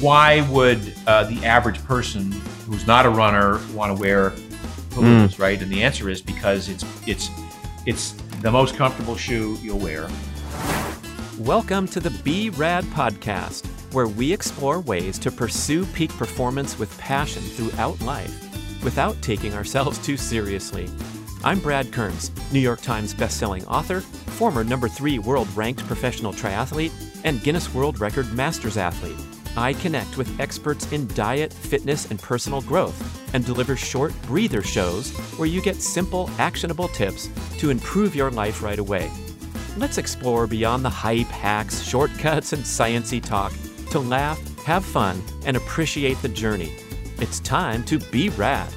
why would the average person who's not a runner want to wear Paluvas, right? And the answer is because it's the most comfortable shoe you'll wear. Welcome to the Be Rad podcast, where we explore ways to pursue peak performance with passion throughout life without taking ourselves too seriously. I'm Brad Kearns, New York Times bestselling author, former #3 world-ranked professional triathlete, and Guinness World Record Masters athlete. I connect with experts in diet, fitness, and personal growth, and deliver short breather shows where you get simple, actionable tips to improve your life right away. Let's explore beyond the hype, hacks, shortcuts, and sciencey talk to laugh, have fun, and appreciate the journey. It's time to be rad.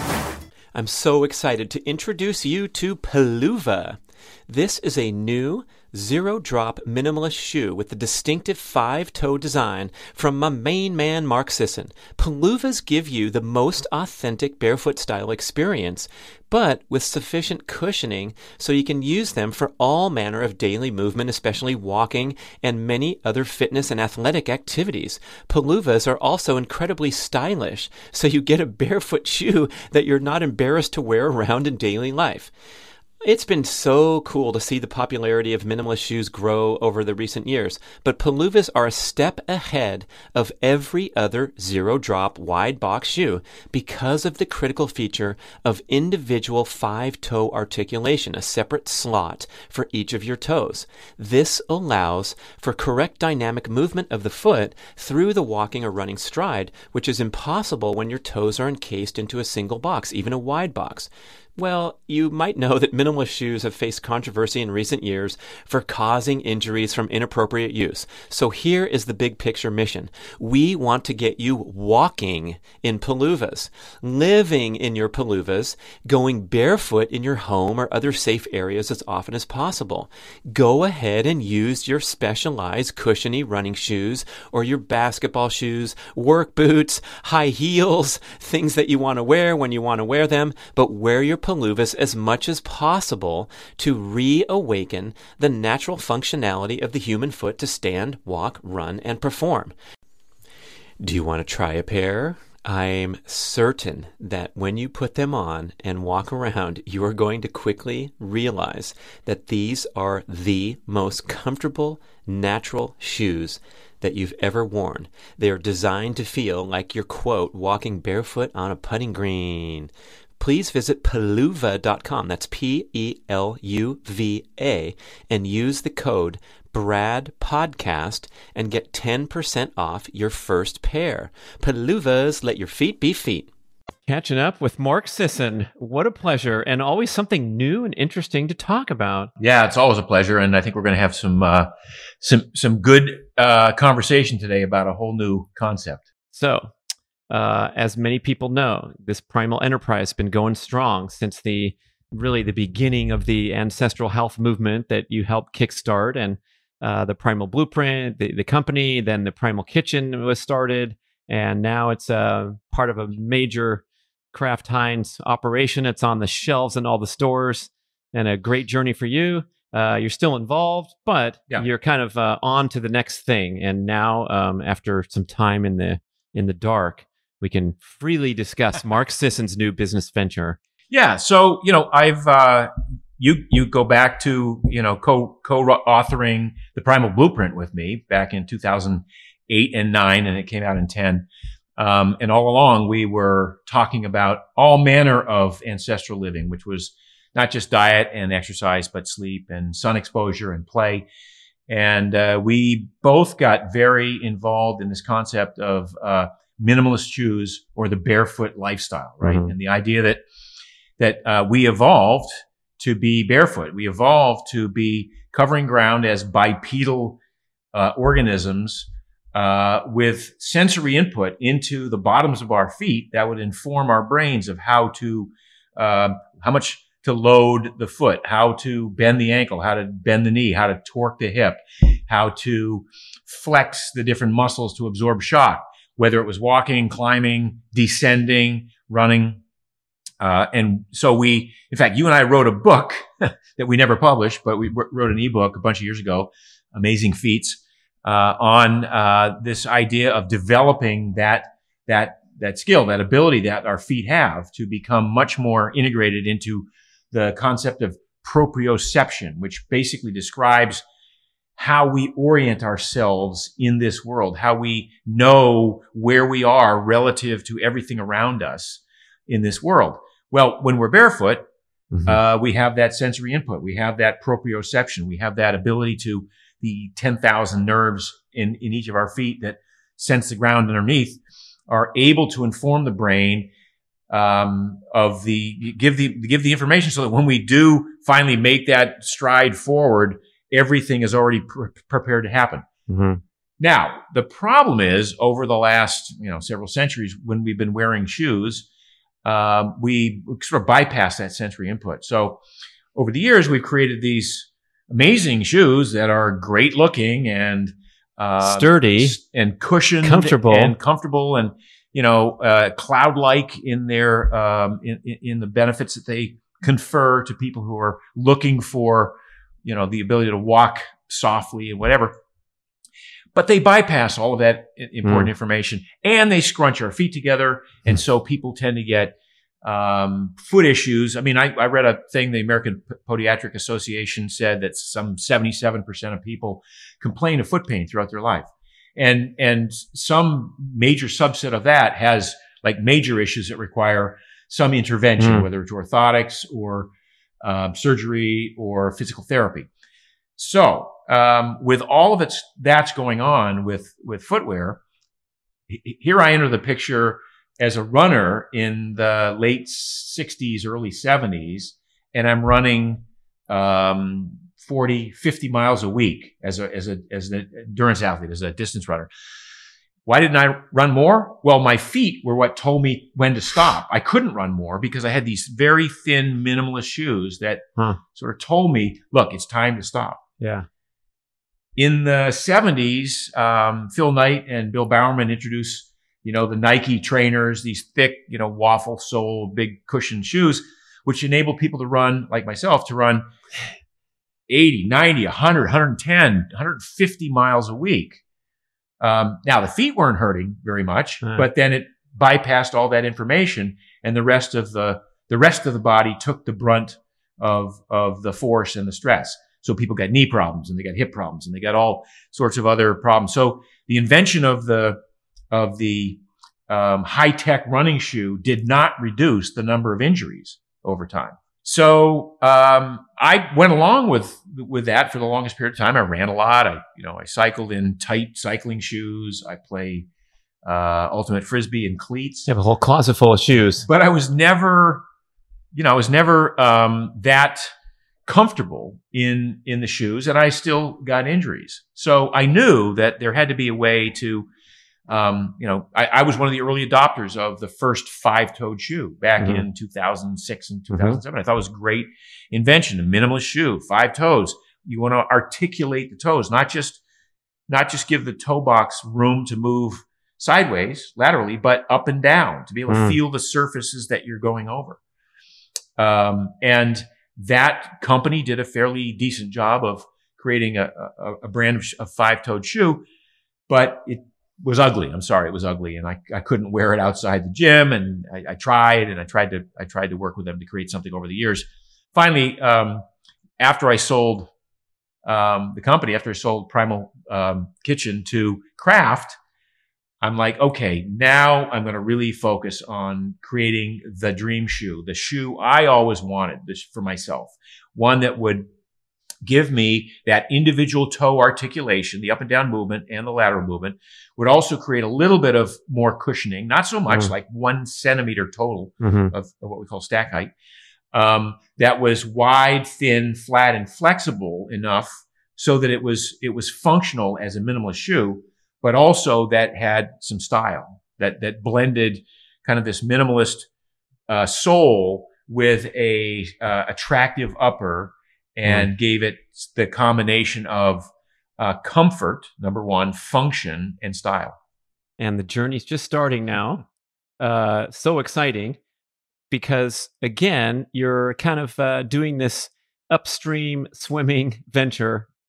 I'm so excited to introduce you to Paluva. This is a new zero-drop minimalist shoe with the distinctive 5-toe design from my main man, Mark Sisson. Paluvas give you the most authentic barefoot style experience, but with sufficient cushioning so you can use them for all manner of daily movement, especially walking and many other fitness and athletic activities. Paluvas are also incredibly stylish, so you get a barefoot shoe that you're not embarrassed to wear around in daily life. It's been so cool to see the popularity of minimalist shoes grow over the recent years, but Paluvas are a step ahead of every other zero-drop wide box shoe because of the critical feature of individual 5-toe articulation, a separate slot for each of your toes. This allows for correct dynamic movement of the foot through the walking or running stride, which is impossible when your toes are encased into a single box, even a wide box. Well, you might know that minimalist shoes have faced controversy in recent years for causing injuries from inappropriate use. So here is the big picture mission. We want to get you walking in Paluvas, living in your Paluvas, going barefoot in your home or other safe areas as often as possible. Go ahead and use your specialized cushiony running shoes or your basketball shoes, work boots, high heels, things that you want to wear when you want to wear them, but wear your Paluvas as much as possible to reawaken the natural functionality of the human foot to stand, walk, run, and perform. Do you want to try a pair? I'm certain that when you put them on and walk around, you are going to quickly realize that these are the most comfortable, natural shoes that you've ever worn. They are designed to feel like you're, quote, walking barefoot on a putting green. Please visit Paluva.com, that's P-E-L-U-V-A, and use the code BRADPODCAST and get 10% off your first pair. Paluvas, let your feet be feet. Catching up with Mark Sisson. What a pleasure, and always something new and interesting to talk about. Yeah, it's always a pleasure, and I think we're going to have some good conversation today about a whole new concept. So, as many people know, this Primal Enterprise has been going strong since the beginning of the ancestral health movement that you helped kickstart, and the Primal Blueprint, the company, then the Primal Kitchen was started, and now it's part of a major Kraft Heinz operation. It's on the shelves in all the stores, and a great journey for you. You're still involved, but you're kind of on to the next thing. And now, after some time in the dark, we can freely discuss Mark Sisson's new business venture. Yeah. So, I've, you go back to, co-authoring the Primal Blueprint with me back in 2008 and 9, and it came out in 10. And all along we were talking about all manner of ancestral living, which was not just diet and exercise, but sleep and sun exposure and play. And, we both got very involved in this concept of, minimalist shoes or the barefoot lifestyle, right? Mm-hmm. And the idea that we evolved to be barefoot. We evolved to be covering ground as bipedal organisms with sensory input into the bottoms of our feet that would inform our brains of how much to load the foot, how to bend the ankle, how to bend the knee, how to torque the hip, how to flex the different muscles to absorb shock, whether it was walking, climbing, descending, running. And so in fact, you and I wrote a book that we never published, but we wrote an ebook a bunch of years ago, Amazing Feats, on this idea of developing that skill, that ability that our feet have to become much more integrated into the concept of proprioception, which basically describes how we orient ourselves in this world, how we know where we are relative to everything around us in this world. Well, when we're barefoot, we have that sensory input. We have that proprioception. We have that ability to the 10,000 nerves in each of our feet that sense the ground underneath are able to inform the brain give the information so that when we do finally make that stride forward, everything is already prepared to happen. Now, the problem is over the last, several centuries when we've been wearing shoes, we sort of bypass that sensory input. So over the years, we've created these amazing shoes that are great looking and sturdy and cushioned, comfortable and cloud-like in their in the benefits that they confer to people who are looking for the ability to walk softly and whatever. But they bypass all of that important information, and they scrunch our feet together, and so people tend to get foot issues. I mean, I read a thing, the American Podiatric Association said that some 77% of people complain of foot pain throughout their life. And some major subset of that has like major issues that require some intervention, whether it's orthotics or surgery or physical therapy. So, with all of that's going on with footwear, here I enter the picture as a runner in the late 60s, early 70s, and I'm running 40, 50 miles a week as an endurance athlete, as a distance runner. Why didn't I run more? Well, my feet were what told me when to stop. I couldn't run more because I had these very thin minimalist shoes that sort of told me, look, it's time to stop. Yeah. In the 70s, Phil Knight and Bill Bowerman introduced, the Nike trainers, these thick, waffle sole, big cushion shoes, which enable people to run, like myself, to run 80, 90, 100, 110, 150 miles a week. Now the feet weren't hurting very much, but then it bypassed all that information, and the rest of the body took the brunt of the force and the stress. So people got knee problems, and they got hip problems, and they got all sorts of other problems. So the invention of the high-tech running shoe did not reduce the number of injuries over time. So I went along with that for the longest period of time. I ran a lot. I cycled in tight cycling shoes. I play ultimate frisbee and cleats. You have a whole closet full of shoes. But I was never that comfortable in the shoes, and I still got injuries. So I knew that there had to be a way to I was one of the early adopters of the first 5-toed shoe back in 2006 and 2007. I thought it was a great invention, a minimalist shoe, 5 toes. You want to articulate the toes, not just give the toe box room to move sideways, laterally, but up and down to be able to feel the surfaces that you're going over. And that company did a fairly decent job of creating a brand of 5-toed shoe, but it was ugly. I'm sorry, it was ugly, and I couldn't wear it outside the gym. And I tried to work with them to create something over the years. Finally, after I sold the company, after I sold Primal Kitchen to Kraft, I'm like, okay, now I'm going to really focus on creating the dream shoe, the shoe I always wanted for myself, one that would give me that individual toe articulation, the up and down movement and the lateral movement, would also create a little bit of more cushioning, not so much, like 1 centimeter total of what we call stack height, that was wide, thin, flat, and flexible enough so that it was functional as a minimalist shoe, but also that had some style, that blended kind of this minimalist sole with a attractive upper, and gave it the combination of comfort, number one, function, and style. And the journey's just starting now. So exciting, because again, you're kind of doing this upstream swimming venture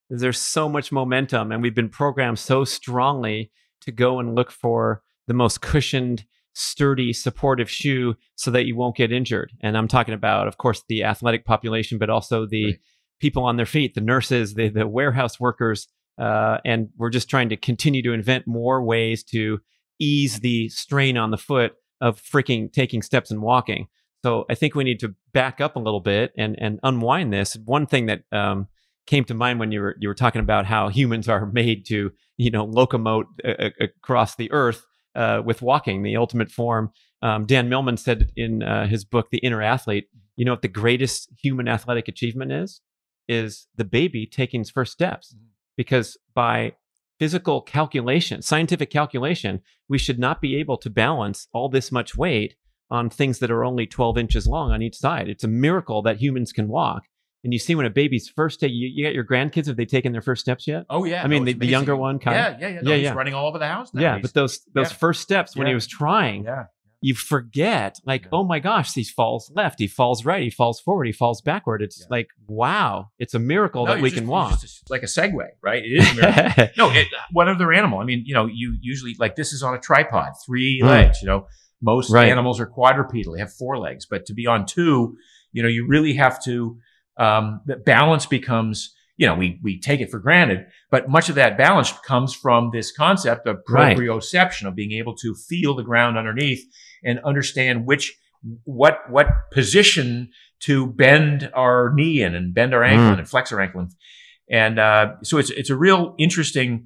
there's so much momentum, and we've been programmed so strongly to go and look for the most cushioned, sturdy, supportive shoe so that you won't get injured. And I'm talking about, of course, the athletic population, but also the people on their feet, the nurses, the warehouse workers. And we're just trying to continue to invent more ways to ease the strain on the foot of freaking taking steps and walking. So I think we need to back up a little bit and unwind this. One thing that came to mind when you were talking about how humans are made to, locomote across the earth with walking, the ultimate form. Dan Millman said in his book, The Inner Athlete, what the greatest human athletic achievement is the baby taking its first steps. Because by physical calculation, scientific calculation, we should not be able to balance all this much weight on things that are only 12 inches long on each side. It's a miracle that humans can walk. And you see when a baby's first take, you got your grandkids, have they taken their first steps yet? Oh, yeah. I mean, the younger one kind of. Yeah. He's running all over the house now. Yeah, but those first steps when he was trying, you forget, oh my gosh, he falls left, he falls right, he falls forward, he falls backward. It's like, wow, it's a miracle that we can walk. It's like a Segway, right? It is a miracle. No, what other animal? I mean, you usually, this is on a tripod, 3 legs, Most animals are quadrupedal, they have 4 legs. But to be on 2, you really have to, the balance becomes, we take it for granted, but much of that balance comes from this concept of proprioception, of being able to feel the ground underneath and understand what position to bend our knee in and bend our ankle in and flex our ankle in. And so it's a real interesting,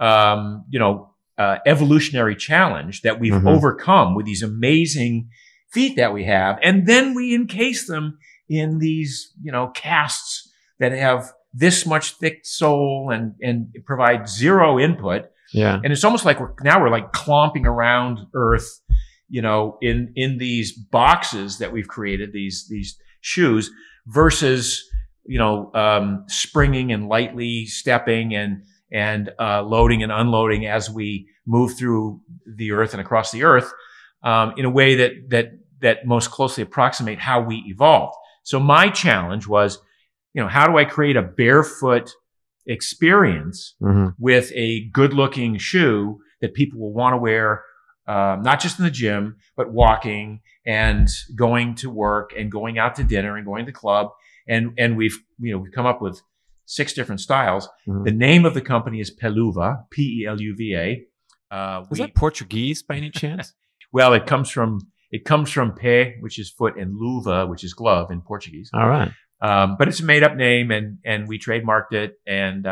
evolutionary challenge that we've overcome with these amazing feet that we have. And then we encase them in these, casts that have this much thick sole and provide zero input. Yeah. And it's almost like we're clomping around earth, in these boxes that we've created, these shoes versus, springing and lightly stepping and loading and unloading as we move through the earth and across the earth, in a way that most closely approximate how we evolved. So my challenge was, how do I create a barefoot experience with a good-looking shoe that people will want to wear, not just in the gym, but walking and going to work and going out to dinner and going to the club. And we've come up with 6 different styles. The name of the company is Peluva, P-E-L-U-V-A. Is that Portuguese by any chance? Well, it comes from pé, which is foot, and luva, which is glove in Portuguese. All right. But it's a made up name and we trademarked it. And,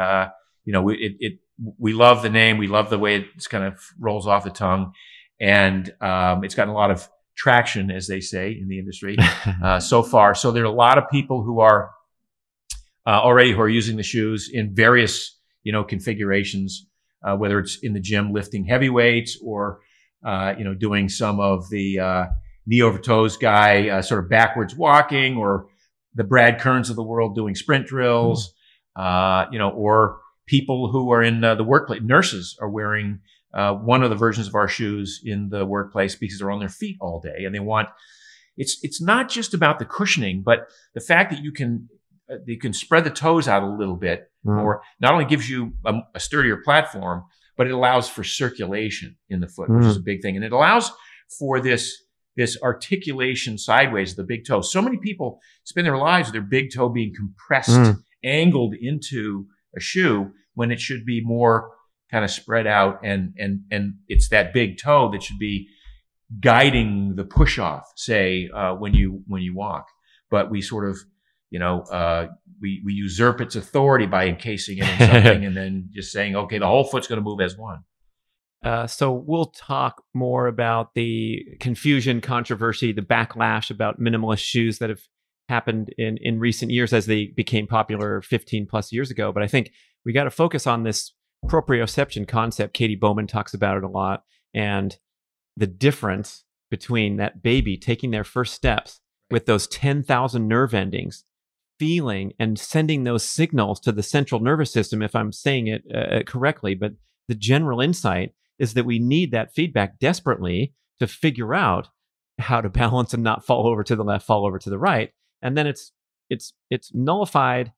we love the name. We love the way it kind of rolls off the tongue. And, it's gotten a lot of traction, as they say in the industry, so far. So there are a lot of people who are, already who are using the shoes in various, configurations, whether it's in the gym lifting heavy weights or, doing some of the, knee over toes guy, sort of backwards walking, or the Brad Kearns of the world doing sprint drills, or people who are in the workplace. Nurses are wearing one of the versions of our shoes in the workplace because they're on their feet all day, and they want. It's not just about the cushioning, but the fact that you can spread the toes out a little bit, or not only gives you a sturdier platform, but it allows for circulation in the foot, which is a big thing, and it allows for this articulation sideways of the big toe. So many people spend their lives with their big toe being compressed, angled into a shoe when it should be more kind of spread out. And it's that big toe that should be guiding the push off, say, when you walk. But we sort of, we usurp its authority by encasing it in something and then just saying, okay, the whole foot's going to move as one. So we'll talk more about the confusion, controversy, the backlash about minimalist shoes that have happened in recent years as they became popular 15 plus years ago. But I think we got to focus on this proprioception concept. Katie Bowman talks about it a lot, and the difference between that baby taking their first steps with those 10,000 nerve endings, feeling and sending those signals to the central nervous system, if I'm saying it correctly. But the general insight is that we need that feedback desperately to figure out how to balance and not fall over to the left, fall over to the right. And then it's nullified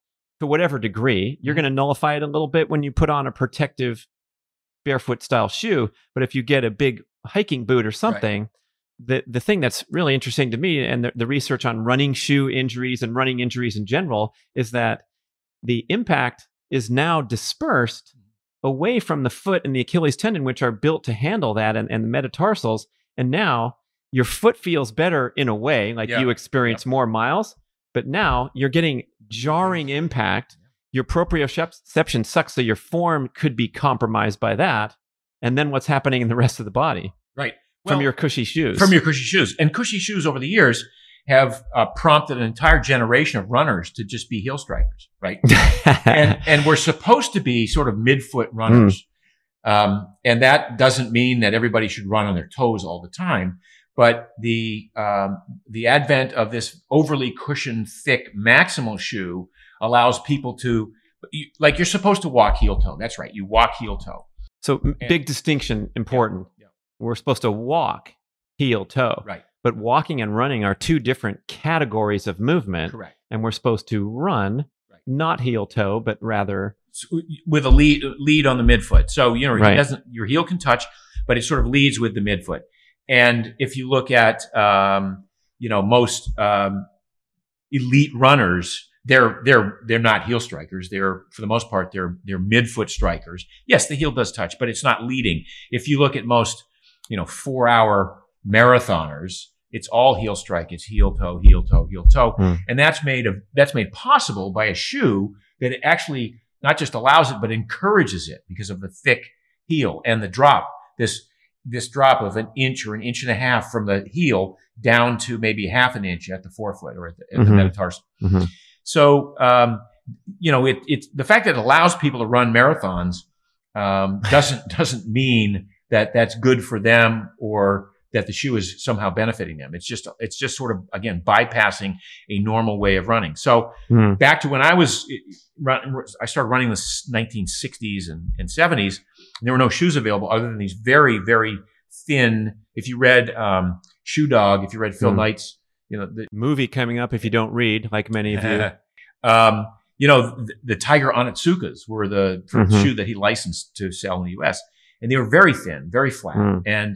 to whatever degree. You're going to nullify it a little bit when you put on a protective barefoot style shoe. But if you get a big hiking boot or something, the thing that's really interesting to me, and the research on running shoe injuries and running injuries in general, is that the impact is now dispersed away from the foot and the Achilles tendon, which are built to handle that, and the metatarsals. And now your foot feels better in a way, like you experience more miles, but now you're getting jarring impact. Your proprioception sucks, so your form could be compromised by that. And then what's happening in the rest of the body? Right. From your cushy shoes. From your cushy shoes. And cushy shoes over the years have prompted an entire generation of runners to just be heel strikers, right? and we're supposed to be sort of midfoot runners. And that doesn't mean that everybody should run on their toes all the time. But the advent of this overly cushioned, thick maximal shoe allows people to, like, you're supposed to walk heel toe. That's right. You walk heel toe. So big distinction, important. Yeah. We're supposed to walk heel toe. Right. But walking and running are two different categories of movement. Correct. And we're supposed to run, not heel toe, but rather with a lead on the midfoot. So, you know, your heel can touch, but it sort of leads with the midfoot. And if you look at, most elite runners, they're not heel strikers. They're, for the most part, they're midfoot strikers. Yes, the heel does touch, but it's not leading. If you look at most, 4-hour marathoners, it's all heel strike. It's heel toe, heel toe, heel toe. And that's made possible by a shoe that it actually not just allows it, but encourages it because of the thick heel and the drop. This drop of an inch or an inch and a half from the heel down to maybe half an inch at the forefoot or at the metatarsal. So, it's the fact that it allows people to run marathons, doesn't mean that that's good for them or that the shoe is somehow benefiting them. It's just sort of, again, bypassing a normal way of running. So back to when I started running in the 1960s and 70s, and there were no shoes available other than these very, very thin. If you read Shoe Dog, if you read Phil Knight's, the movie coming up, if you don't read, like many of you, the Tiger Onitsukas were the shoe that he licensed to sell in the U.S. And they were very thin, very flat, and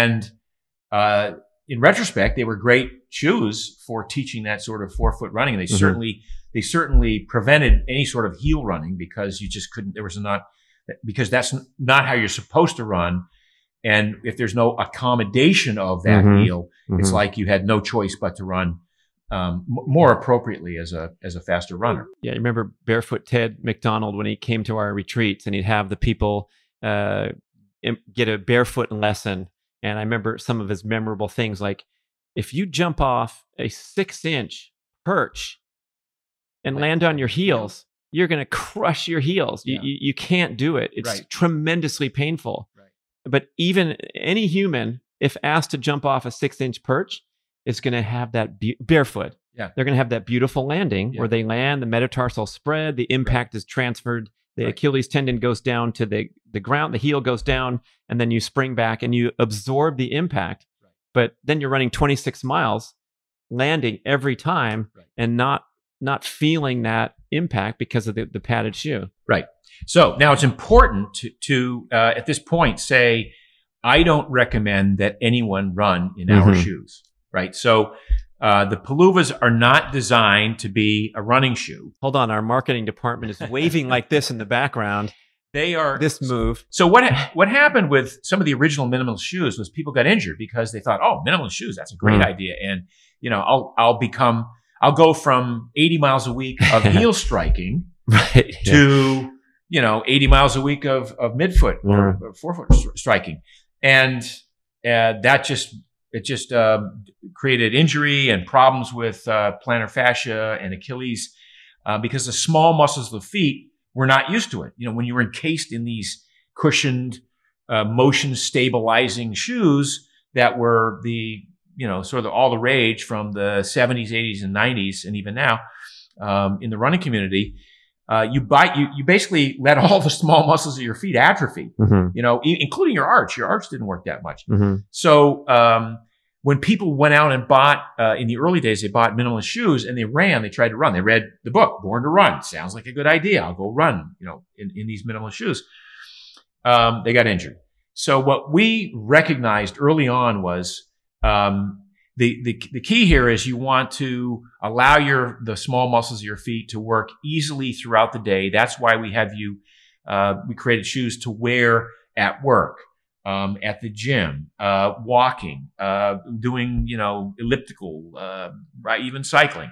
in retrospect, they were great shoes for teaching that sort of forefoot running. They certainly prevented any sort of heel running because you just couldn't. Because that's not how you're supposed to run. And if there's no accommodation of that heel, it's like you had no choice but to run more appropriately as a faster runner. Yeah, you remember Barefoot Ted McDonald when he came to our retreats, and he'd have the people get a barefoot lesson. And I remember some of his memorable things, like if you jump off a 6-inch perch and land on your heels, you're going to crush your heels. You can't do it. It's tremendously painful. Right. But even any human, if asked to jump off a 6-inch perch, is going to have that barefoot. Yeah. They're going to have that beautiful landing where they land, the metatarsal spread, the impact is transferred, the Achilles tendon goes down to the ground, the heel goes down, and then you spring back and you absorb the impact. Right. But then you're running 26 miles, landing every time and not feeling that impact because of the padded shoe. Right. So now it's important to at this point say, I don't recommend that anyone run in our shoes. Right. So the Paluvas are not designed to be a running shoe. Hold on. Our marketing department is waving like this in the background. They are this move. So what happened with some of the original minimalist shoes was people got injured because they thought, oh, minimalist shoes, that's a great idea. And, I'll go from 80 miles a week of heel striking to, 80 miles a week of midfoot or forefoot striking. And that just created injury and problems with plantar fascia and Achilles because the small muscles of the feet were not used to it. When you were encased in these cushioned, motion stabilizing shoes that were sort of all the rage from the 70s, 80s, and 90s, and even now in the running community, you basically let all the small muscles of your feet atrophy, including your arch. Your arch didn't work that much. So when people went out and bought, in the early days, they bought minimalist shoes and they tried to run. They read the book, Born to Run. Sounds like a good idea. I'll go run, in these minimalist shoes. They got injured. So what we recognized early on was, the key here is you want to allow the small muscles of your feet to work easily throughout the day. That's why we have we created shoes to wear at work, at the gym, walking, doing, elliptical, right, even cycling.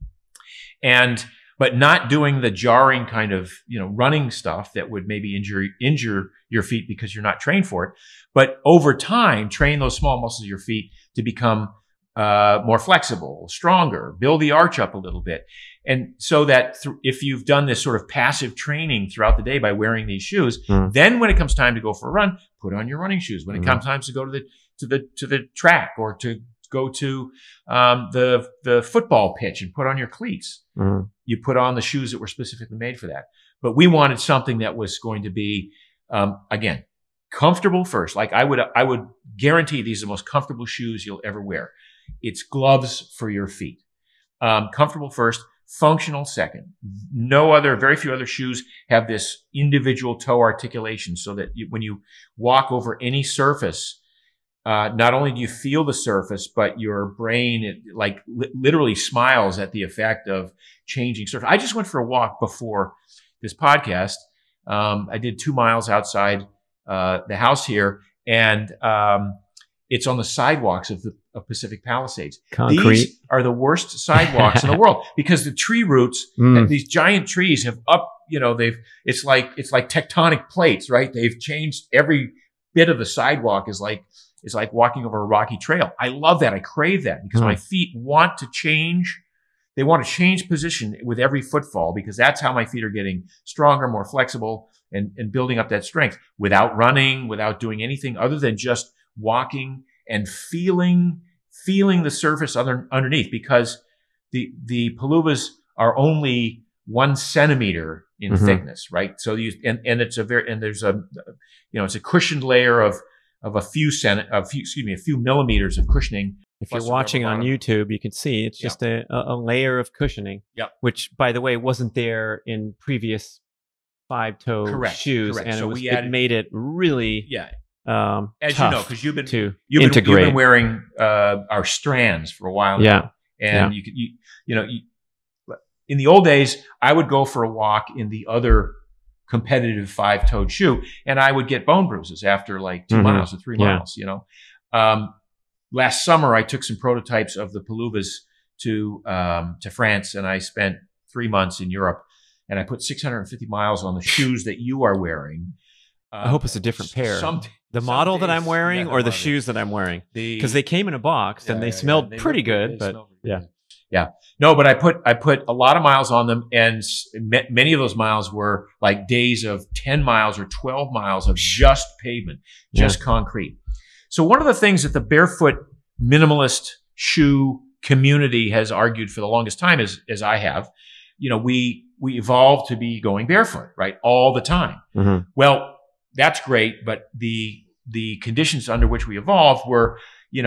But not doing the jarring kind of, running stuff that would maybe injure your feet because you're not trained for it. But over time, train those small muscles of your feet to become more flexible, stronger, build the arch up a little bit. And so that if you've done this sort of passive training throughout the day by wearing these shoes, then when it comes time to go for a run, put on your running shoes. When it comes time to go to the track or to go to the football pitch and put on your cleats, you put on the shoes that were specifically made for that. But we wanted something that was going to be, again, comfortable first. Like I would guarantee these are the most comfortable shoes you'll ever wear. It's gloves for your feet. Comfortable first, functional second. Very few other shoes have this individual toe articulation so that when you walk over any surface, not only do you feel the surface, but your brain literally smiles at the effect of changing surface. I just went for a walk before this podcast. I did 2 miles outside the house here, and it's on the sidewalks of Pacific Palisades. Concrete. These are the worst sidewalks in the world because the tree roots, these giant trees have it's like tectonic plates, right? They've changed every bit of the sidewalk is like walking over a rocky trail. I love that. I crave that because my feet want to change. They want to change position with every footfall because that's how my feet are getting stronger, more flexible, and building up that strength without running, without doing anything other than just walking and feeling the surface underneath, because the paluvas are only 1 centimeter in thickness, right? So there's a cushioned layer of a few millimeters of cushioning. If you're watching on YouTube, you can see it's just a layer of cushioning, which, by the way, wasn't there in previous 5-toe shoes, correct. And so it made it really as tough, you know, because you've integrate. been wearing our strands for a while now. And in the old days, I would go for a walk in the other competitive 5-toed shoe, and I would get bone bruises after like 2 miles or 3 miles. Last summer, I took some prototypes of the paluvas to France, and I spent 3 months in Europe, and I put 650 miles on the shoes that you are wearing. I hope it's a different pair. The model that I'm wearing or the shoes that I'm wearing? Because they came in a box and they smelled pretty good. But no, but I put a lot of miles on them, and many of those miles were like days of 10 miles or 12 miles of just pavement, just concrete. So one of the things that the barefoot minimalist shoe community has argued for the longest time is, as I have, we evolved to be going barefoot, right, all the time. Well, that's great, but the conditions under which we evolved were,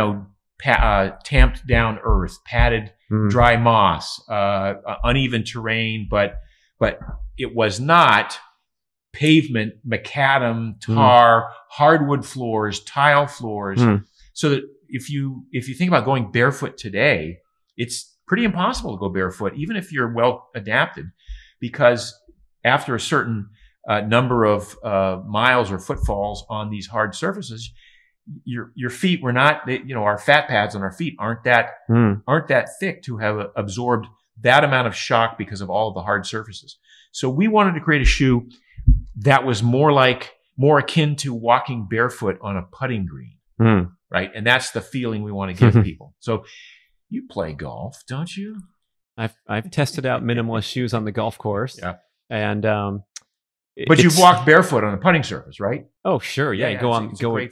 tamped down earth, padded dry moss, uneven terrain, but it was not pavement, macadam, tar, hardwood floors, tile floors. So that if you think about going barefoot today, it's pretty impossible to go barefoot, even if you're well adapted, because after a certain number of miles or footfalls on these hard surfaces, your feet were not, our fat pads on our feet aren't that thick to have absorbed that amount of shock because of all of the hard surfaces. So we wanted to create a shoe that was more akin to walking barefoot on a putting green, right? And that's the feeling we want to give people. So you play golf, don't you? I've tested out minimalist shoes on the golf course. And but you've walked barefoot on a putting surface, right? Oh, sure. Yeah. Go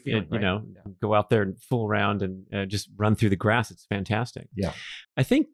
out there and fool around and just run through the grass. It's fantastic. Yeah. I think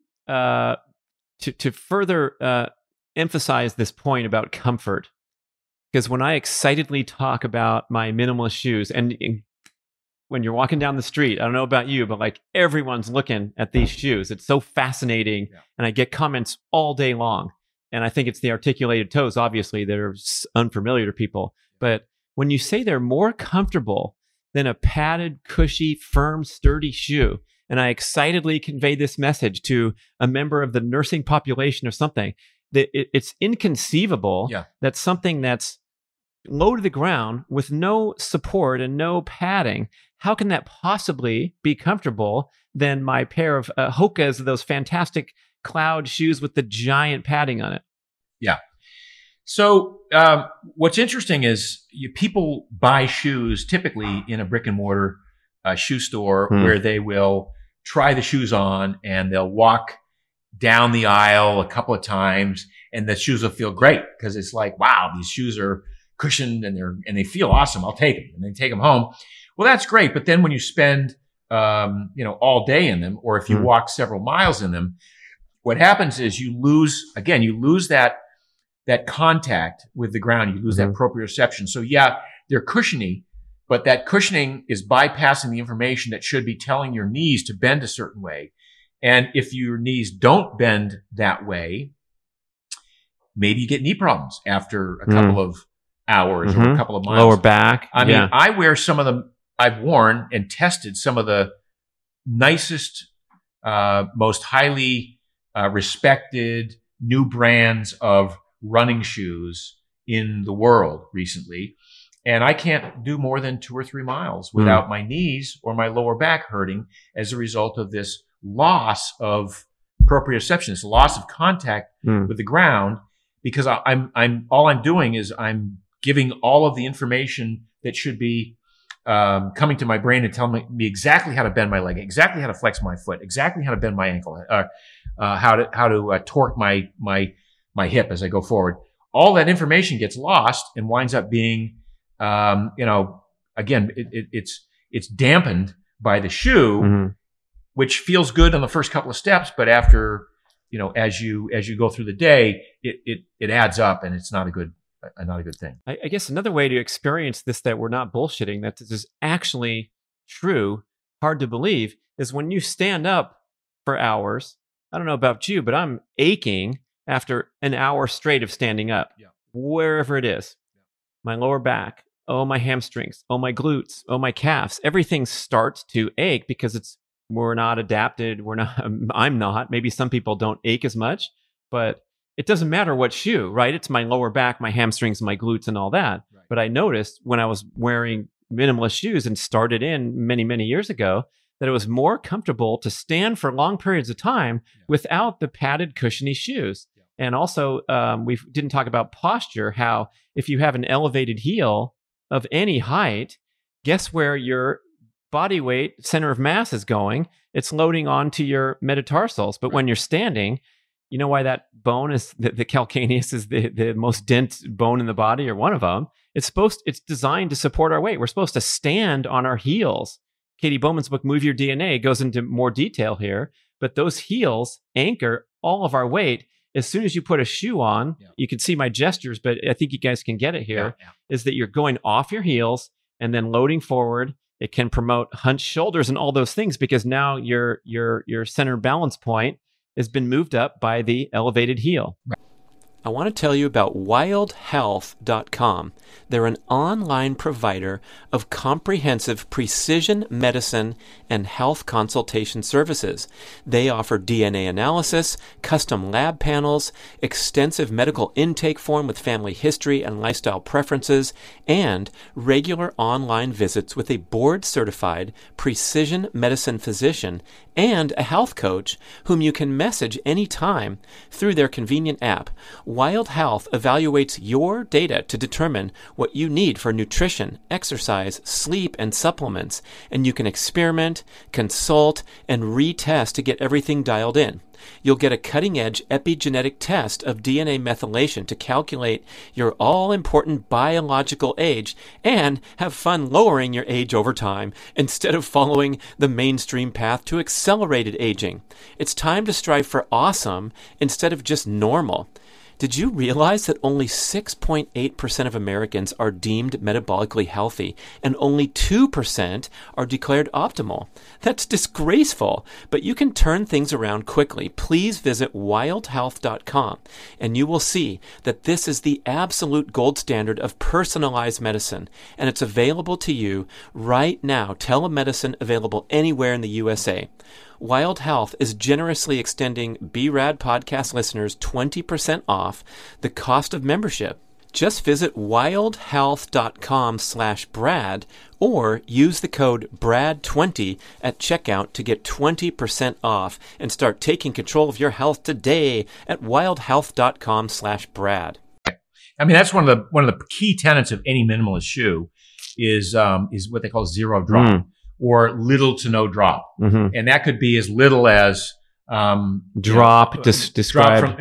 to further emphasize this point about comfort, because when I excitedly talk about my minimalist shoes, and when you're walking down the street, I don't know about you, but like everyone's looking at these shoes. It's so fascinating. Yeah. And I get comments all day long. And I think it's the articulated toes, obviously, that are unfamiliar to people. But when you say they're more comfortable than a padded, cushy, firm, sturdy shoe, and I excitedly convey this message to a member of the nursing population or something, that it's inconceivable that something that's low to the ground with no support and no padding, how can that possibly be comfortable than my pair of Hokas, those fantastic cloud shoes with the giant padding on it? Yeah. So what's interesting is people buy shoes typically in a brick and mortar shoe store where they will try the shoes on and they'll walk down the aisle a couple of times and the shoes will feel great because it's like, wow, these shoes are cushioned and they feel awesome. I'll take them, and then take them home. Well, that's great. But then when you spend, all day in them, or if you walk several miles in them, what happens is you lose that contact with the ground. You lose that proprioception. So yeah, they're cushiony, but that cushioning is bypassing the information that should be telling your knees to bend a certain way. And if your knees don't bend that way, maybe you get knee problems after a couple of hours or a couple of miles. Lower back. I mean, I wear some of them. I've worn and tested some of the nicest, most highly respected new brands of running shoes in the world recently. And I can't do more than 2 or 3 miles without my knees or my lower back hurting as a result of this loss of proprioception, this loss of contact with the ground, because all I'm doing is I'm giving all of the information that should be coming to my brain and telling me exactly how to bend my leg, exactly how to flex my foot, exactly how to bend my ankle, how to torque my hip as I go forward. All that information gets lost and winds up being, again, it's dampened by the shoe, which feels good on the first couple of steps, but after, as you go through the day, it adds up, and it's not a good thing. I guess another way to experience this, that we're not bullshitting, that this is actually true, hard to believe, is when you stand up for hours. I don't know about you, but I'm aching after an hour straight of standing up, wherever it is. My lower back, my hamstrings, my glutes, my calves, everything starts to ache because we're not adapted. I'm not. Maybe some people don't ache as much, but it doesn't matter what shoe, right? It's my lower back, my hamstrings, my glutes, and all that. Right. But I noticed when I was wearing minimalist shoes and started in many, many years ago, that it was more comfortable to stand for long periods of time without the padded, cushiony shoes. Yeah. And also, we didn't talk about posture, how if you have an elevated heel of any height, guess where your body weight, center of mass is going? It's loading onto your metatarsals. But when you're standing, you know why that bone is, the calcaneus is the most dense bone in the body, or one of them? It's designed to support our weight. We're supposed to stand on our heels. Katie Bowman's book, Move Your DNA, goes into more detail here, but those heels anchor all of our weight. As soon as you put a shoe on, you can see my gestures, but I think you guys can get it here, is that you're going off your heels and then loading forward. It can promote hunched shoulders and all those things because now your center balance point has been moved up by the elevated heel. I want to tell you about wildhealth.com. They're an online provider of comprehensive precision medicine and health consultation services. They offer DNA analysis, custom lab panels, extensive medical intake form with family history and lifestyle preferences, and regular online visits with a board-certified precision medicine physician and a health coach whom you can message anytime through their convenient app. Wild Health evaluates your data to determine what you need for nutrition, exercise, sleep, and supplements, and you can experiment, consult, and retest to get everything dialed in. You'll get a cutting-edge epigenetic test of DNA methylation to calculate your all-important biological age and have fun lowering your age over time instead of following the mainstream path to accelerated aging. It's time to strive for awesome instead of just normal. Did you realize that only 6.8% of Americans are deemed metabolically healthy and only 2% are declared optimal? That's disgraceful, but you can turn things around quickly. Please visit wildhealth.com and you will see that this is the absolute gold standard of personalized medicine, and it's available to you right now. Telemedicine available anywhere in the USA. Wild Health is generously extending B-Rad podcast listeners 20% off the cost of membership. Just visit wildhealth.com/Brad or use the code BRAD20 at checkout to get 20% off and start taking control of your health today at wildhealth.com/Brad. I mean, that's one of the key tenets of any minimalist shoe is what they call zero drop. Or little to no drop, and that could be as little as drop. Describe.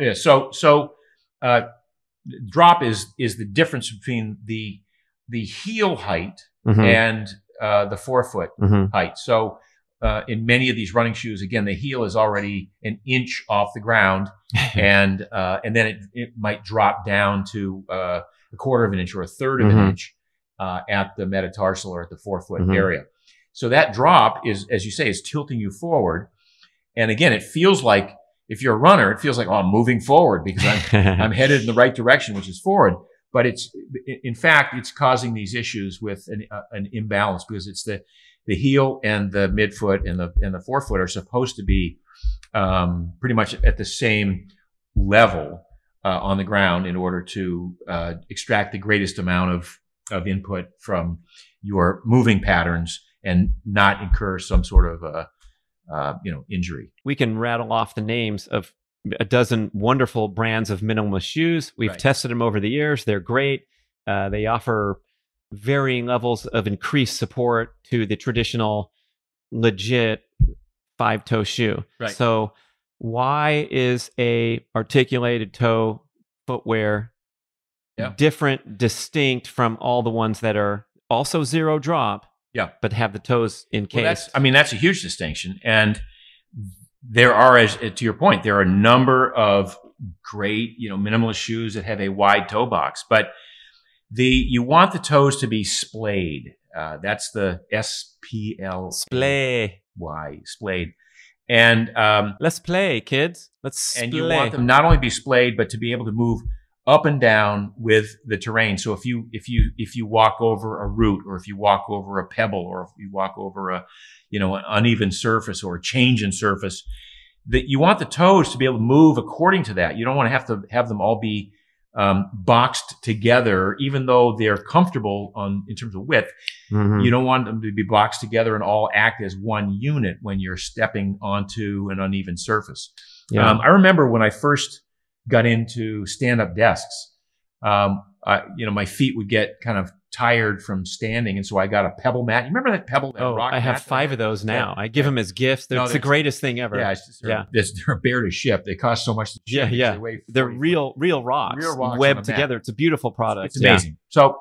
Drop is the difference between the heel height and the forefoot height. So in many of these running shoes, again, the heel is already an inch off the ground, and then it might drop down to a quarter of an inch or a third of an inch at the metatarsal or at the forefoot area. So that drop is, as you say, is tilting you forward. And again, it feels like, if you're a runner, it feels like, oh, I'm moving forward because I'm headed in the right direction, which is forward. But in fact, it's causing these issues with an imbalance because it's the heel and the midfoot and the forefoot are supposed to be pretty much at the same level on the ground in order to extract the greatest amount of input from your moving patterns and not incur some sort of injury. We can rattle off the names of a dozen wonderful brands of minimalist shoes. We've tested them over the years. They're great. They offer varying levels of increased support to the traditional, legit 5-toe shoe. Right. So why is a articulated toe footwear different, distinct from all the ones that are also zero drop, but have the toes encased? Well, that's a huge distinction. And there are, as to your point, there are a number of great, minimalist shoes that have a wide toe box, but you want the toes to be splayed. That's the SPLAY, splayed. And let's play, kids. Let's splay. And you want them not only be splayed, but to be able to move up and down with the terrain. So if you walk over a root, or if you walk over a pebble, or if you walk over an uneven surface or a change in surface, that you want the toes to be able to move according to that. You don't want to have them all be boxed together, even though they're comfortable in terms of width. You don't want them to be boxed together and all act as one unit when you're stepping onto an uneven surface. I remember when I first got into stand-up desks, my feet would get kind of tired from standing, and so I got a pebble mat. You remember that pebble? I have 5 of those now. I give them as gifts. They're the greatest thing ever. They're a bear to ship. They cost so much to ship. They're real rocks webbed together. It's a beautiful product. It's amazing. So,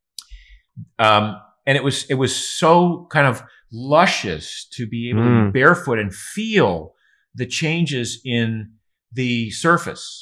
and it was so kind of luscious to be able to be barefoot and feel the changes in the surface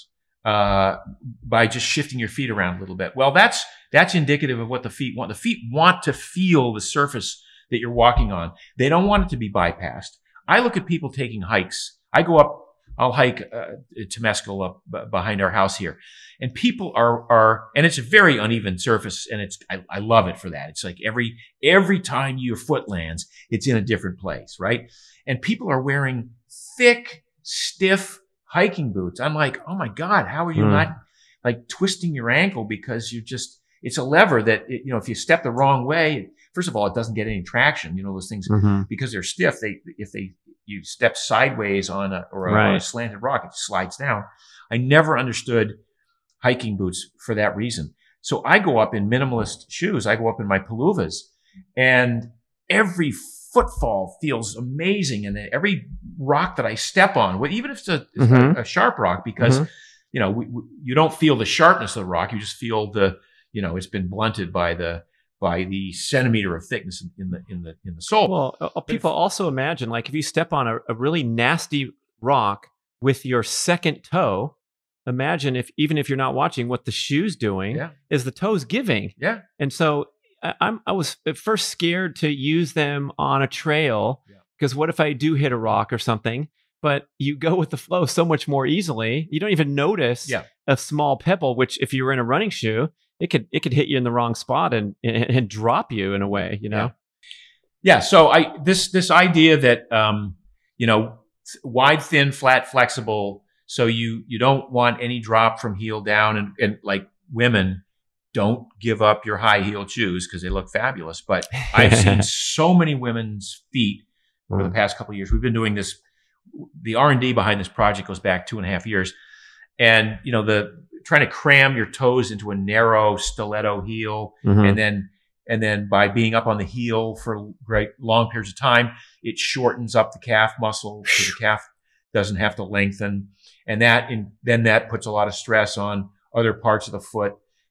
by just shifting your feet around a little bit. Well, that's indicative of what the feet want. The feet want to feel the surface that you're walking on. They don't want it to be bypassed. I look at people taking hikes. I'll hike Temescal up behind our house here, and people are, and it's a very uneven surface, and I love it for that. It's like every time your foot lands, it's in a different place, right? And people are wearing thick, stiff hiking boots. I'm like, oh my God, how are you not like twisting your ankle because it's a lever that, if you step the wrong way, first of all, it doesn't get any traction. Those things, because they're stiff, you step sideways on a slanted rock, it slides down. I never understood hiking boots for that reason. So I go up in minimalist shoes. I go up in my Paluvas, and every footfall feels amazing, and every rock that I step on, even if it's a sharp rock, because you don't feel the sharpness of the rock, you just feel it's been blunted by the centimeter of thickness in the sole. Well, people also imagine, like, if you step on a really nasty rock with your second toe, imagine if, even if you're not watching, what the shoe's doing is the toe's giving. Yeah. And so I was at first scared to use them on a trail because what if I do hit a rock or something? But you go with the flow so much more easily. You don't even notice a small pebble, which if you were in a running shoe, it could hit you in the wrong spot and drop you in a way, you know? Yeah. So this idea that, wide, thin, flat, flexible. So you don't want any drop from heel down, and like women, don't give up your high heeled shoes because they look fabulous. But I've seen so many women's feet over the past couple of years. We've been doing this. The R&D behind this project goes back 2.5 years. And, trying to cram your toes into a narrow stiletto heel. And then by being up on the heel for great long periods of time, it shortens up the calf muscle so the calf doesn't have to lengthen. And then that puts a lot of stress on other parts of the foot.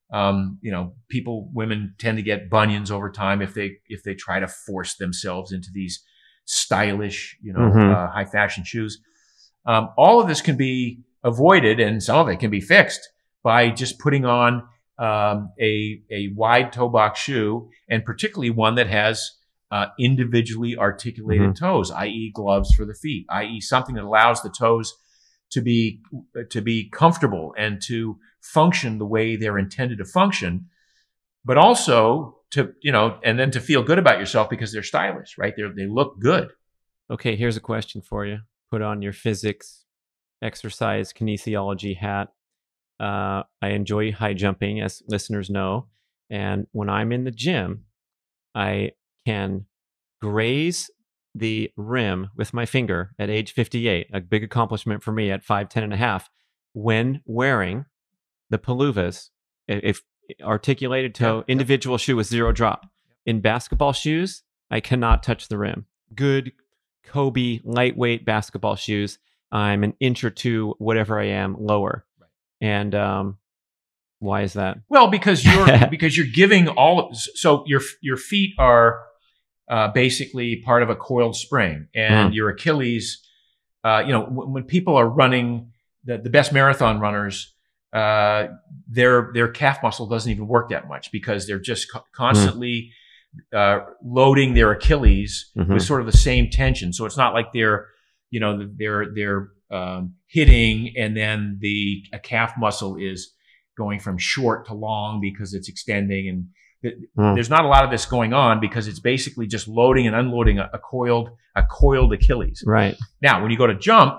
Women tend to get bunions over time if they try to force themselves into these stylish, high fashion shoes. All of this can be avoided, and some of it can be fixed by just putting on a wide toe box shoe, and particularly one that has individually articulated toes, i.e. gloves for the feet, i.e. something that allows the toes to be comfortable and to function the way they're intended to function, but also and then to feel good about yourself because they're stylish, right? They look good. Okay, here's a question for you. Put on your physics, exercise, kinesiology hat. I enjoy high jumping, as listeners know. And when I'm in the gym, I can graze the rim with my finger at age 58, a big accomplishment for me at 5'10" and a half, when wearing the Peluvas, if articulated toe, individual shoe with zero drop. In basketball shoes, I cannot touch the rim. Good Kobe lightweight basketball shoes, I'm an inch or two, whatever I am, lower. Right. And why is that? Well, because you're giving so your feet are basically part of a coiled spring, and your Achilles. When people are running, the best marathon runners, their calf muscle doesn't even work that much because they're just constantly loading their Achilles with sort of the same tension. So it's not like they're hitting and then a calf muscle is going from short to long because it's extending, and there's not a lot of this going on because it's basically just loading and unloading a coiled Achilles. Right. Now, when you go to jump,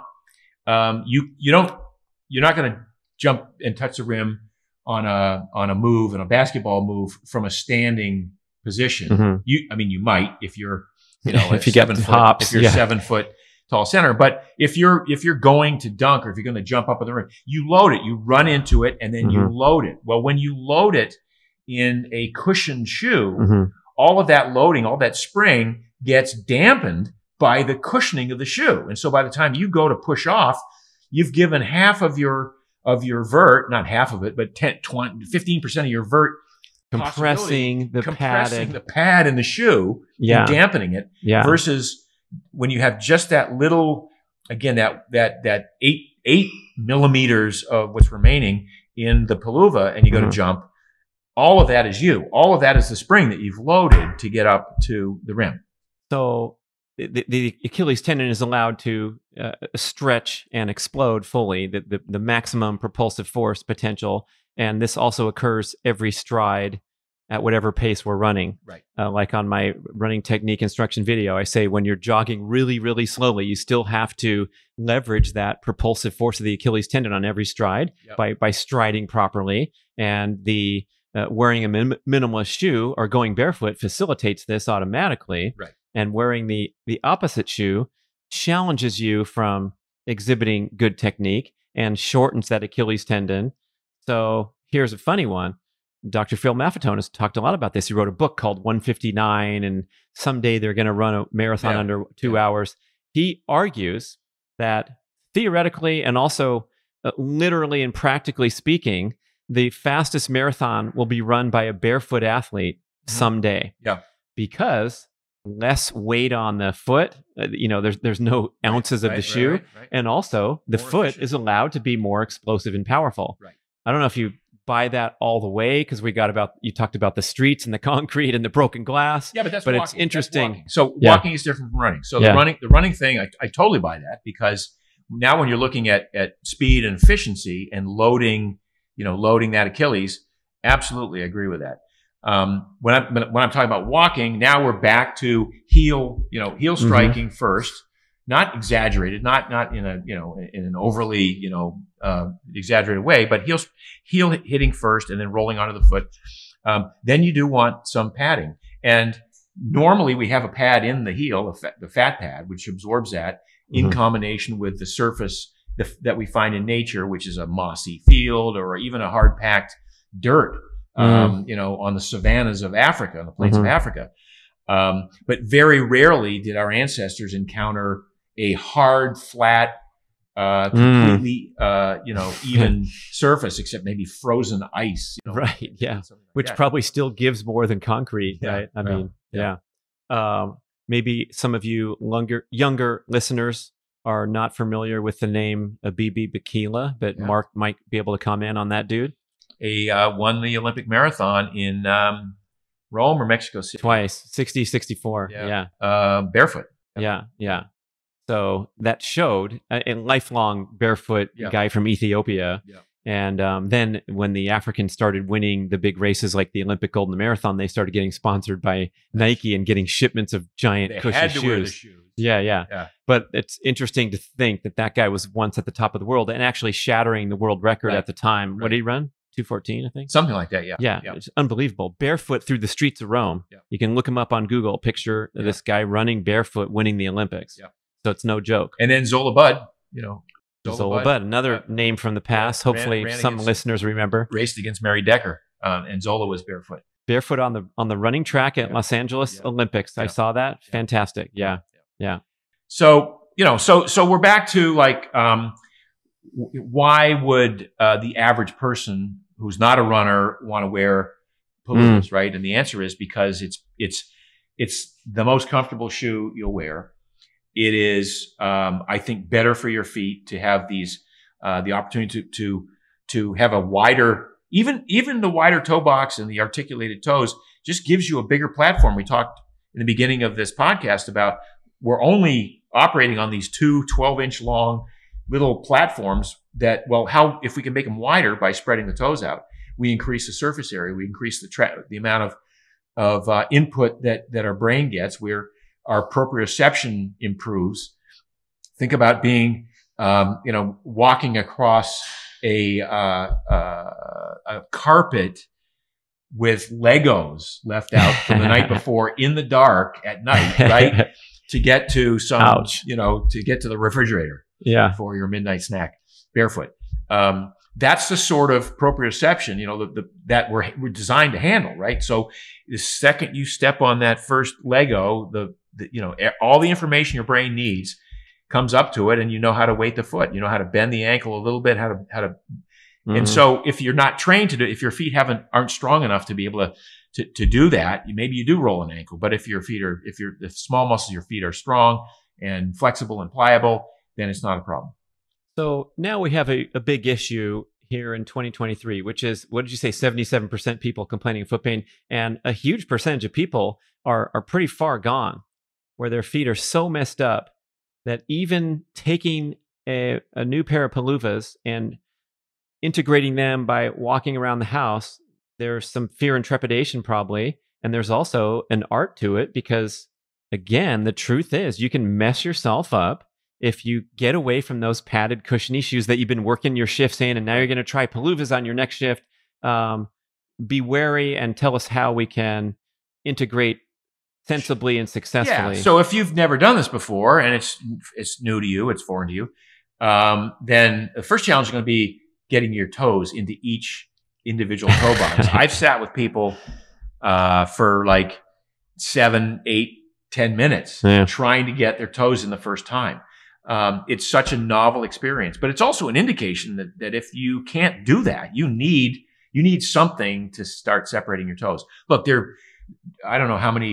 you're not going to jump and touch the rim on a move, and a basketball move, from a standing position. You might if you're if you get hops, if you're 7 foot tall center. But if you're going to dunk, or if you're going to jump up on the rim, you load it, you run into it, and then you load it. Well, when you load it in a cushioned shoe, all of that loading, all that spring gets dampened by the cushioning of the shoe. And so by the time you go to push off, you've given half of your vert, not half of it, but 10, 20, 15% of your vert, compressing the pad in the shoe, and dampening it, versus when you have just that little, again, that 8 millimeters of what's remaining in the Peluva, and you go to jump, all of that is all of that is the spring that you've loaded to get up to the rim. So the Achilles tendon is allowed to stretch and explode fully, the maximum propulsive force potential. And this also occurs every stride at whatever pace we're running. Right. Like on my running technique instruction video, I say when you're jogging really, really slowly, you still have to leverage that propulsive force of the Achilles tendon on every stride by striding properly. And the wearing a minimalist shoe or going barefoot facilitates this automatically. Right. And wearing the opposite shoe challenges you from exhibiting good technique and shortens that Achilles tendon. So here's a funny one. Dr. Phil Maffetone has talked a lot about this. He wrote a book called 159, and someday they're going to run a marathon under 2 hours. He argues that theoretically and also literally and practically speaking, the fastest marathon will be run by a barefoot athlete someday. Yeah. Because less weight on the foot. There's no ounces of the shoe. Right. And also the More foot efficient. is allowed to be more explosive and powerful. Right. I don't know if you buy that all the way, because you talked about the streets and the concrete and the broken glass. Yeah, but It's walking. That's interesting. walking. So Yeah. walking is different from running. So Yeah. the running thing, I totally buy that, because now when you're looking at speed and efficiency and loading that Achilles, absolutely agree with that. When I'm talking about walking, now we're back to heel striking first, not exaggerated, not in an overly exaggerated way, but heel hitting first and then rolling onto the foot. Then you do want some padding, and normally we have a pad in the heel, the fat pad, which absorbs that in combination with the surface that we find in nature, which is a mossy field or even a hard packed dirt. On the savannas of Africa, on the plains of Africa. But very rarely did our ancestors encounter a hard, flat, completely, even surface, except maybe frozen ice. Right. Yeah. something like Which that. probably still gives more than concrete, Yeah, right? I yeah, mean, yeah. Maybe some of you younger listeners are not familiar with the name Abebe Bikila, but Yeah. Mark might be able to comment on that dude. Won the Olympic marathon in Rome or Mexico City. Twice, 60, 64. Yeah. Yeah. Barefoot. Yeah. So that showed a lifelong barefoot Yeah. guy from Ethiopia. Yeah. And then when the Africans started winning the big races like the Olympic Golden Marathon, they started getting sponsored by Nike and getting shipments of giant They cushy had to shoes. wear the shoes. Yeah. Yeah. But it's interesting to think that guy was once at the top of the world and actually shattering the world record Right. at the time. What Right. did he run? 2:14, I think. Something like that. Yeah. Yeah, it's unbelievable. Barefoot through the streets of Rome. Yeah. You can look him up on Google. Picture Yeah. this guy running barefoot, winning the Olympics. Yeah. So it's no joke. And then Zola Budd, Zola Budd, another name from the past. ran Hopefully, some against- listeners remember. raced against Mary Decker, and Zola was barefoot. Barefoot on the running track at Yeah. Los Angeles Yeah. Olympics. I Yeah. saw that. Yeah. Fantastic. Yeah. So so we're back to like, why would the average person who's not a runner want to wear Pelotas, right? And the answer is because it's the most comfortable shoe you'll wear. It is, I think, better for your feet to have these the opportunity to have a wider, even the wider toe box and the articulated toes just gives you a bigger platform. We talked in the beginning of this podcast about we're only operating on these two 12-inch long little platforms that, if we can make them wider by spreading the toes out, we increase the surface area, we increase the amount of input that our brain gets, where our proprioception improves. Think about being, walking across a carpet with Legos left out from the night before in the dark at night, right? To get to some, Ouch. To get to the refrigerator Yeah. for your midnight snack, barefoot. That's the sort of proprioception, that we're designed to handle, right? So the second you step on that first Lego, all the information your brain needs comes up to it, and you know how to weight the foot, you know how to bend the ankle a little bit, how to. And so if you're not trained to do, if your feet aren't strong enough to be able to do that, maybe you do roll an ankle. But if the small muscles of your feet are strong and flexible and pliable, then it's not a problem. So now we have a big issue here in 2023, which is, what did you say, 77% people complaining of foot pain, and a huge percentage of people are pretty far gone, where their feet are so messed up that even taking a new pair of Pelotas and integrating them by walking around the house, there's some fear and trepidation probably, and there's also an art to it, because again, the truth is you can mess yourself up if you get away from those padded, cushiony shoes that you've been working your shifts in, and now you're going to try Pelotas on your next shift. Be wary and tell us how we can integrate sensibly and successfully. Yeah. So if you've never done this before and it's new to you, it's foreign to you, then the first challenge is going to be getting your toes into each individual toe box. I've sat with people for like 7, 8, 10 minutes trying to get their toes in the first time. It's such a novel experience, but it's also an indication that if you can't do that, you need something to start separating your toes. Look, I don't know how many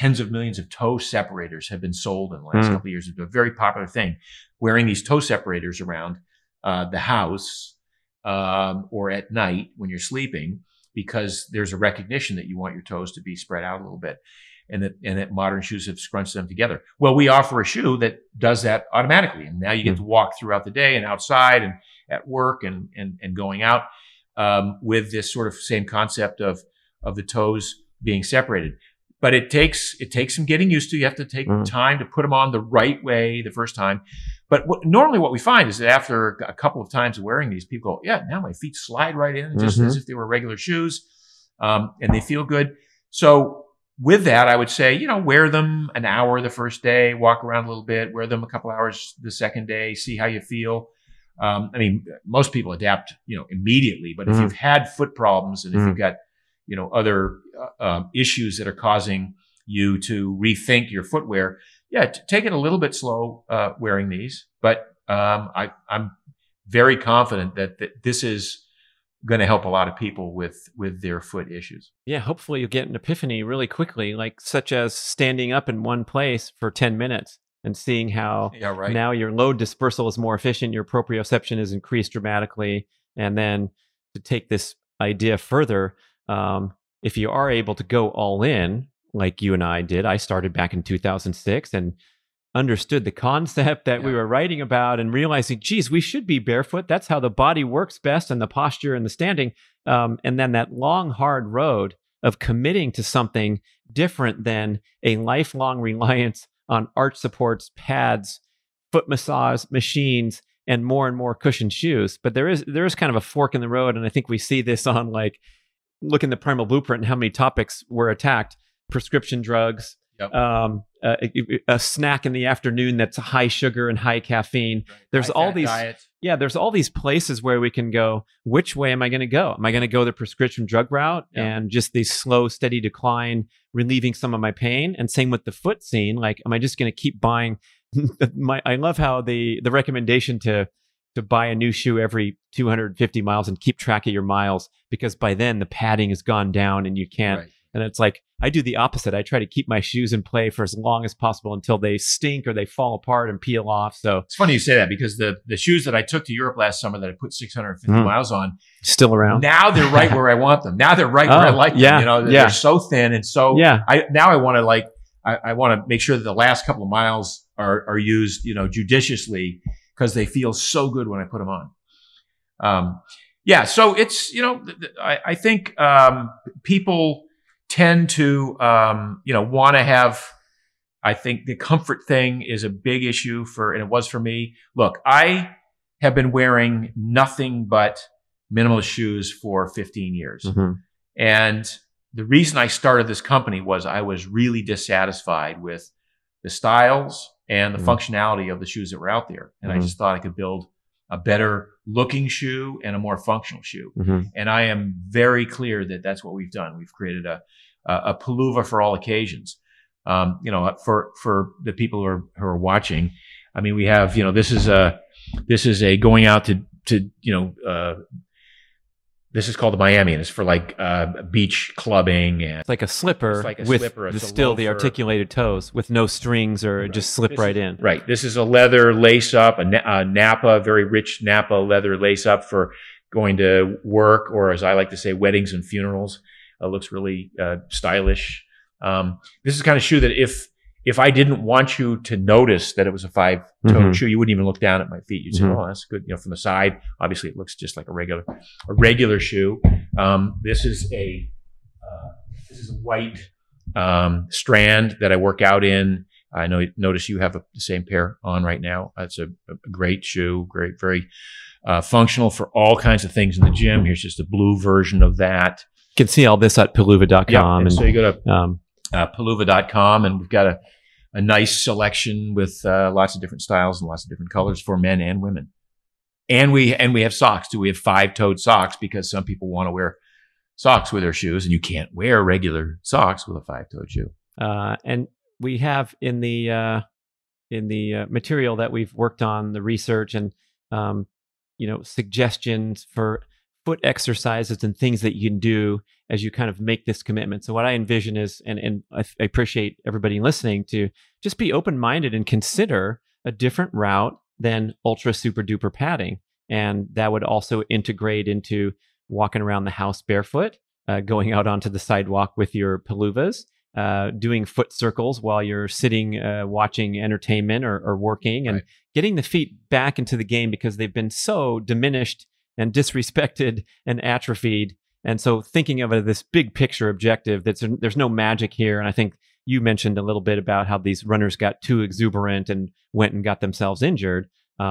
tens of millions of toe separators have been sold in the last couple of years. It's a very popular thing, wearing these toe separators around the house or at night when you're sleeping, because there's a recognition that you want your toes to be spread out a little bit, and that modern shoes have scrunched them together. Well, we offer a shoe that does that automatically, and now you get to walk throughout the day and outside and at work and going out with this sort of same concept of the toes being separated. But it takes some getting used to. You have to take time to put them on the right way the first time. But normally what we find is that after a couple of times of wearing these, people go, yeah, now my feet slide right in, just as if they were regular shoes, and they feel good. So with that, I would say, wear them an hour the first day, walk around a little bit, wear them a couple hours the second day, see how you feel. Most people adapt, immediately. But if you've had foot problems and if you've got, other issues that are causing you to rethink your footwear, take it a little bit slow wearing these. But I'm very confident that this is going to help a lot of people with their foot issues. Yeah, hopefully you'll get an epiphany really quickly, such as standing up in one place for 10 minutes and seeing how now your load dispersal is more efficient, your proprioception is increased dramatically. And then to take this idea further, if you are able to go all in, like you and I did, I started back in 2006 and understood the concept that we were writing about and realizing, geez, we should be barefoot. That's how the body works best, and the posture and the standing. And then that long, hard road of committing to something different than a lifelong reliance on arch supports, pads, foot massage machines, and more cushioned shoes. But there is kind of a fork in the road, and I think we see this on look in the Primal Blueprint and how many topics were attacked. Prescription drugs, a snack in the afternoon that's high sugar and high caffeine. There's all these diet. There's all these places where we can go, which way am I going to go? Am I going to go the prescription drug route and just the slow, steady decline, relieving some of my pain? And same with the foot scene. Am I just going to keep buying I love how the recommendation to buy a new shoe every 250 miles and keep track of your miles, because by then the padding has gone down and you can't. And it's I do the opposite. I try to keep my shoes in play for as long as possible until they stink or they fall apart and peel off. So it's funny you say that, because the shoes that I took to Europe last summer that I put 650 miles on, still around. Now they're right where I want them. Now they're right where I like them. They're so thin and so. I want to I want to make sure that the last couple of miles are used judiciously, because they feel so good when I put them on. So it's I think people tend to, want to have, I think the comfort thing is a big issue and it was for me. Look, I have been wearing nothing but minimalist shoes for 15 years. And the reason I started this company was I was really dissatisfied with the styles and the functionality of the shoes that were out there. And I just thought I could build a better looking shoe and a more functional shoe. And I am very clear that that's what we've done. We've created a Peluva for all occasions. For the people who are watching, I mean, we have, this is a going out to this is called the Miami, and it's for beach clubbing. And it's like a slipper with still the articulated toes with no strings or just slip right in. Right. This is a leather lace up, a Napa, very rich Napa leather lace up for going to work, or as I like to say, weddings and funerals. It looks really stylish. This is the kind of shoe that if I didn't want you to notice that it was a 5-toed shoe, you wouldn't even look down at my feet. You'd say, "Oh, that's good." From the side, obviously, it looks just like a regular shoe. This is a white Strand that I work out in. I notice you have the same pair on right now. It's a great shoe, very functional for all kinds of things in the gym. Here's just a blue version of that. You can see all this at Peluva.com. So you go to Peluva.com, and we've got a nice selection with lots of different styles and lots of different colors for men and women. And we have socks too. We have 5-toed socks, because some people want to wear socks with their shoes, and you can't wear regular socks with a 5-toed shoe. And we have in the material that we've worked on, the research and suggestions for foot exercises and things that you can do as you kind of make this commitment. So what I envision is, and I appreciate everybody listening to just be open-minded and consider a different route than ultra super duper padding. And that would also integrate into walking around the house barefoot, going out onto the sidewalk with your paluvas, doing foot circles while you're sitting, watching entertainment or working, and getting the feet back into the game because they've been so diminished and disrespected and atrophied. And so thinking of it as this big picture objective, there's no magic here. And I think you mentioned a little bit about how these runners got too exuberant and went and got themselves injured.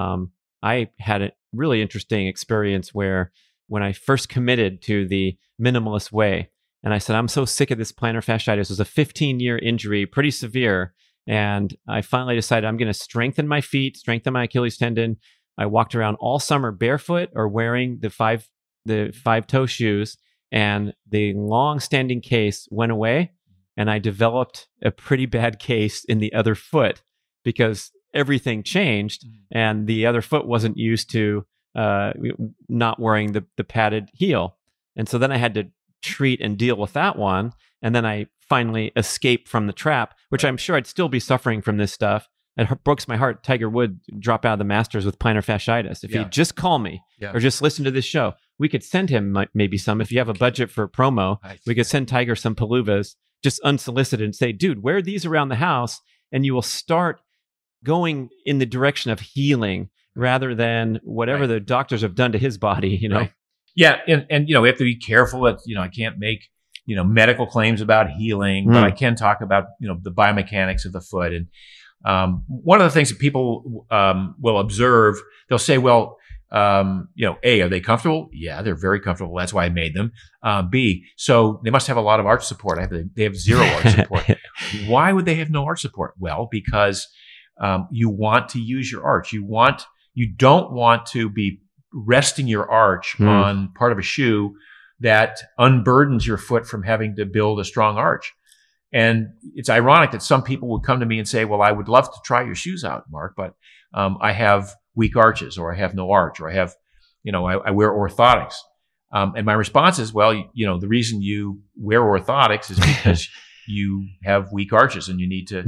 I had a really interesting experience where when I first committed to the minimalist way, and I said, I'm so sick of this plantar fasciitis. It was a 15-year injury, pretty severe. And I finally decided I'm going to strengthen my feet, strengthen my Achilles tendon. I walked around all summer barefoot or wearing the five toe shoes, and the long-standing case went away. And I developed a pretty bad case in the other foot because everything changed, and the other foot wasn't used to not wearing the padded heel. And so then I had to treat and deal with that one. And then I finally escaped from the trap, which I'm sure I'd still be suffering from this stuff. It breaks my heart. Tiger Woods dropped out of the Masters with plantar fasciitis. If he'd just call me or just listen to this show, we could send him maybe some. If you have a budget for promo, we could send Tiger some paluvas just unsolicited and say, dude, wear these around the house, and you will start going in the direction of healing rather than whatever the doctors have done to his body, you know? Yeah. And, we have to be careful that, I can't make, medical claims about healing, but I can talk about, the biomechanics of the foot. And, one of the things that people, will observe, they'll say, well, A, are they comfortable? Yeah, they're very comfortable. That's why I made them. B, so they must have a lot of arch support. They have zero arch support. Why would they have no arch support? Well, because, you want to use your arch. You don't want to be resting your arch on part of a shoe that unburdens your foot from having to build a strong arch. And it's ironic that some people would come to me and say, well, I would love to try your shoes out, Mark, but I have weak arches, or I have no arch, or I have, I wear orthotics. And my response is, well, the reason you wear orthotics is because you have weak arches and you need to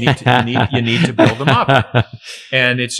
build them up. And it's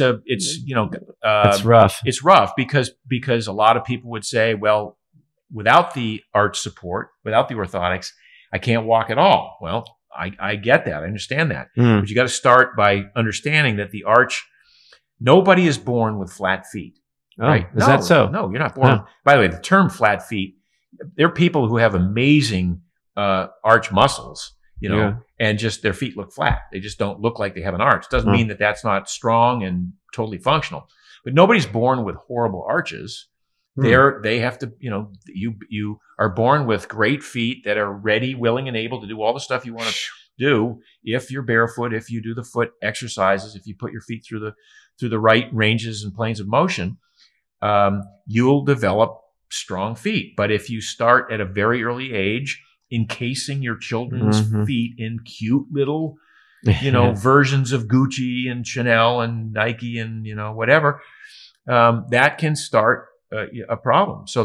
rough. It's rough because a lot of people would say, well, without the arch support, without the orthotics, I can't walk at all. Well, I get that. I understand that. But you got to start by understanding that the arch, nobody is born with flat feet. Right? Is that so? No, you're not born. By the way, the term flat feet, there are people who have amazing arch muscles, and just their feet look flat. They just don't look like they have an arch. Doesn't mean that that's not strong and totally functional. But nobody's born with horrible arches. They have to, you are born with great feet that are ready, willing, and able to do all the stuff you want to do. If you're barefoot, if you do the foot exercises, if you put your feet through the right ranges and planes of motion, you'll develop strong feet. But if you start at a very early age encasing your children's feet in cute little, versions of Gucci and Chanel and Nike and, whatever, that can start a problem. So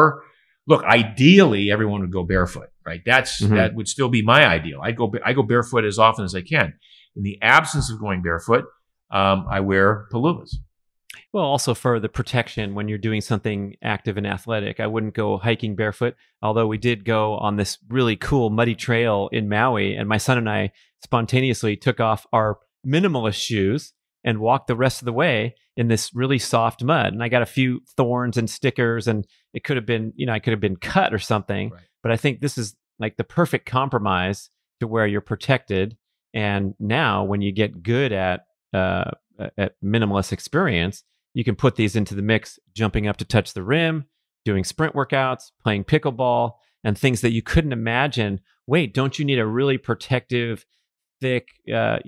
ideally everyone would go barefoot, right? That would still be my ideal. I go barefoot as often as I can. In the absence of going barefoot, I wear paluvas. Well, also for the protection when you're doing something active and athletic. I wouldn't go hiking barefoot, although we did go on this really cool muddy trail in Maui, and my son and I spontaneously took off our minimalist shoes and walked the rest of the way in this really soft mud. And I got a few thorns and stickers, and it could have been, I could have been cut or something. Right. But I think this is like the perfect compromise to where you're protected. And now when you get good at minimalist experience, you can put these into the mix, jumping up to touch the rim, doing sprint workouts, playing pickleball, and things that you couldn't imagine. Wait, don't you need a really protective, thick, a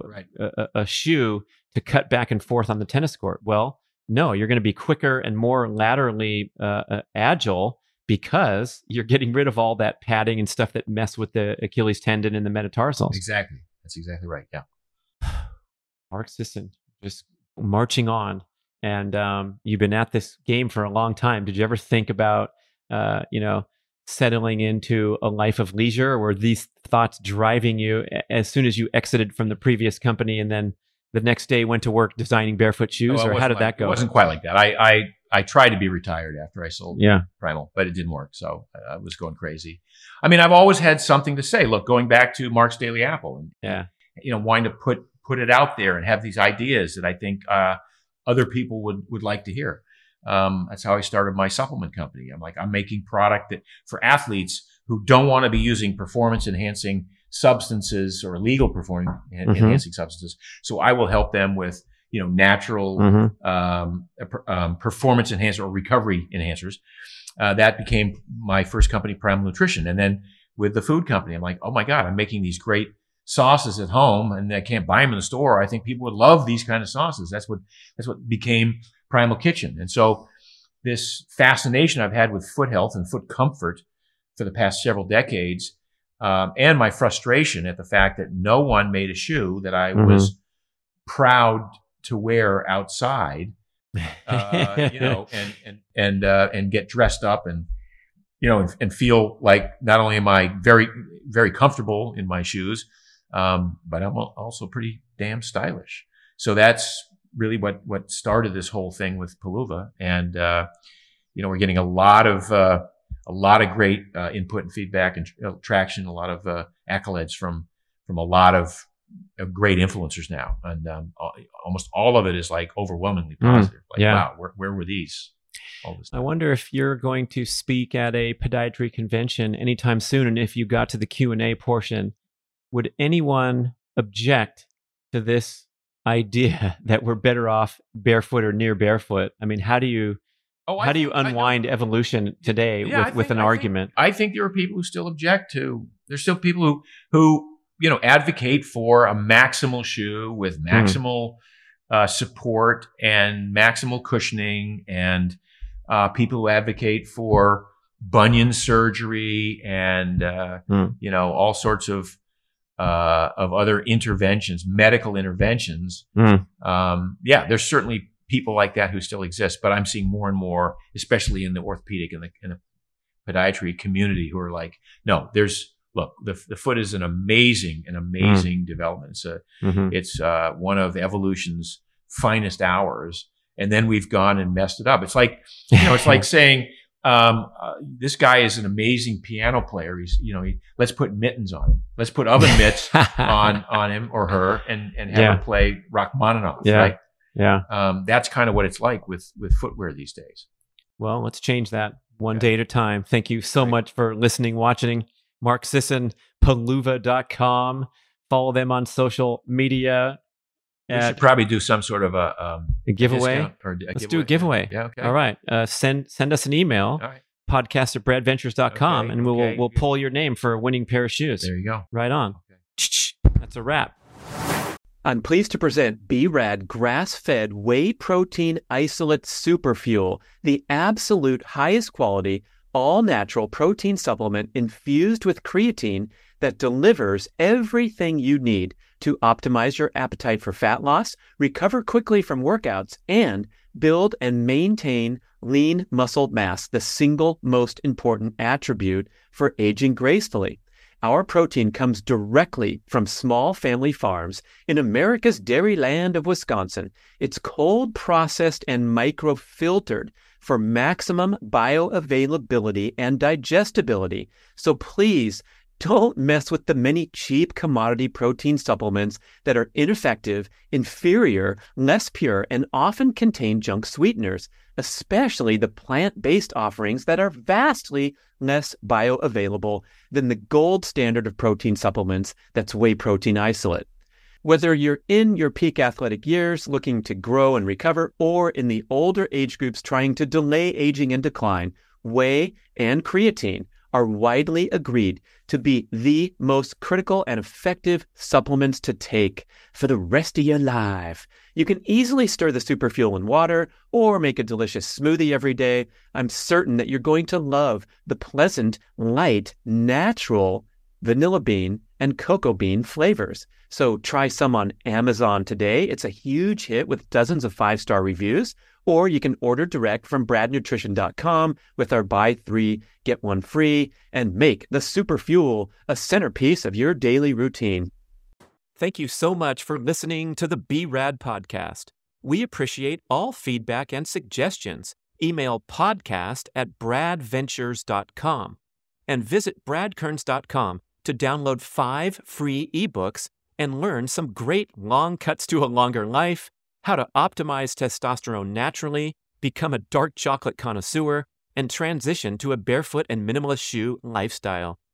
shoe to cut back and forth on the tennis court? Well, no, you're going to be quicker and more laterally agile because you're getting rid of all that padding and stuff that mess with the Achilles tendon and the metatarsals. Exactly. That's exactly right. Yeah. Mark Sisson, just marching on. and you've been at this game for a long time. Did you ever think about, settling into a life of leisure, or were these thoughts driving you as soon as you exited from the previous company and then the next day went to work designing barefoot shoes, or how did that go? It wasn't quite like that. I tried to be retired after I sold Primal, but it didn't work. So I was going crazy. I mean, I've always had something to say. Look, going back to Mark's Daily Apple, and wanting to put it out there and have these ideas that I think other people would like to hear. That's how I started my supplement company. I'm making product that for athletes who don't want to be using performance enhancing substances or illegal performance enhancing substances. So I will help them with, natural, performance enhancer or recovery enhancers. That became my first company, Primal Nutrition. And then with the food company, I'm like, oh my God, I'm making these great sauces at home and I can't buy them in the store. I think people would love these kind of sauces. That's what became Primal Kitchen. And so this fascination I've had with foot health and foot comfort for the past several decades, and my frustration at the fact that no one made a shoe that I was proud to wear outside, and get dressed up and feel like not only am I very, very comfortable in my shoes, but I'm also pretty damn stylish. So that's really what started this whole thing with Peluva. And, we're getting a lot of great, input and feedback and traction, a lot of, accolades from a lot of great influencers now. And, almost all of it is like overwhelmingly positive. Wow, where were these all this time? I wonder if you're going to speak at a podiatry convention anytime soon. And if you got to the Q&A portion, would anyone object to this idea that we're better off barefoot or near barefoot? I mean, how do you unwind evolution today with an argument? I think there are people who still object to. There's still people who advocate for a maximal shoe with maximal support and maximal cushioning, and people who advocate for bunion surgery and all sorts of other interventions, medical interventions. There's certainly people like that who still exist, but I'm seeing more and more, especially in the orthopedic and the podiatry community, who are like, no, the foot is an amazing development. It's one of evolution's finest hours. And then we've gone and messed it up. It's like, it's like saying, this guy is an amazing piano player. Let's put mittens on him. Let's put oven mitts on him or her and have her play Rachmaninoff. Yeah. Right? Yeah. That's kind of what it's like with footwear these days. Well, let's change that one day at a time. Thank you so much for listening, watching. Mark Sisson, Peluva.com. Follow them on social media. We should probably do some sort of a giveaway. Let's do a giveaway. Yeah, okay. All right. Send us an email, podcast@bradventures.com, and we'll pull your name for a winning pair of shoes. There you go. Right on. Okay. That's a wrap. I'm pleased to present B-Rad grass-fed whey protein isolate super fuel, the absolute highest quality, all-natural protein supplement infused with creatine that delivers everything you need to optimize your appetite for fat loss, recover quickly from workouts, and build and maintain lean muscle mass, the single most important attribute for aging gracefully. Our protein comes directly from small family farms in America's dairy land of Wisconsin. It's cold processed and microfiltered for maximum bioavailability and digestibility. So please don't mess with the many cheap commodity protein supplements that are ineffective, inferior, less pure, and often contain junk sweeteners, especially the plant-based offerings that are vastly less bioavailable than the gold standard of protein supplements, that's whey protein isolate. Whether you're in your peak athletic years looking to grow and recover, or in the older age groups trying to delay aging and decline, whey and creatine are widely agreed to be the most critical and effective supplements to take for the rest of your life. You can easily stir the superfuel in water or make a delicious smoothie every day. I'm certain that you're going to love the pleasant, light, natural vanilla bean and cocoa bean flavors. So try some on Amazon today. It's a huge hit with dozens of 5-star reviews. Or you can order direct from bradnutrition.com with our buy 3, get 1 free, and make the Super Fuel a centerpiece of your daily routine. Thank you so much for listening to the B-Rad podcast. We appreciate all feedback and suggestions. Email podcast@bradventures.com and visit bradkearns.com to download 5 free ebooks and learn some great long cuts to a longer life, how to optimize testosterone naturally, become a dark chocolate connoisseur, and transition to a barefoot and minimalist shoe lifestyle.